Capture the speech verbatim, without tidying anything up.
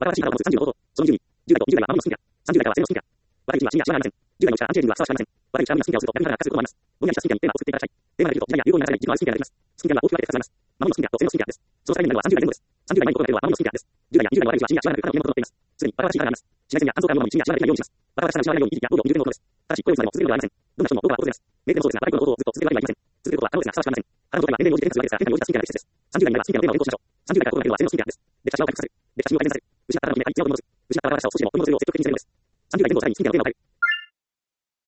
新しい方を持つさんじゅうの方法。そのにじゅうに、じゅう代とにじゅう代は守りの信者。さんじゅう代からは性の信者。若いうちには信者はありません。じゅう代のうちからアンチエイジングはふさわしくありません。若いうちからみんな信者をすると逆にから活することもあります。ぼんやりした信者にテーマを作っていただきたい。テーマができると時代や流行に流され、自分は信者になります。信者には大きく分けてふたつあります。守りの信者と性の信者です。その際になるのはさんじゅう代前後です。さんじゅう代前後とは守りの信者です。じゅう代やにじゅう代の若いうちは信者、しばらく他の家のことを持っています。すでにバカバカしいからあります。紫外線や乾燥からのみ信者はしばらくないようにします。バカバカしさの失わないように、意識や行動を見るということです。ただし、声をするまでも続けるのではありません。どんな人も僕は訪れます。メーテルもそうですが、若い頃の行動をずっと続けるわけにはいきません。続けることは可能ですが、ふさわしくありません。あることは年齢に応じて変化するわけですが、変化に応じた信者が適切です。さんじゅう代になれば信者のテーマを変更しましょう。さんじゅう代から心がけるのは性の信者です。で、写真を回復させる。で、写真を改善させる。失ったからの決めが必要を取り戻す。失ったからしさを少しでも取り戻すよう積極的にするのです。さんじゅう代前後をさらに信者のテーマを変える。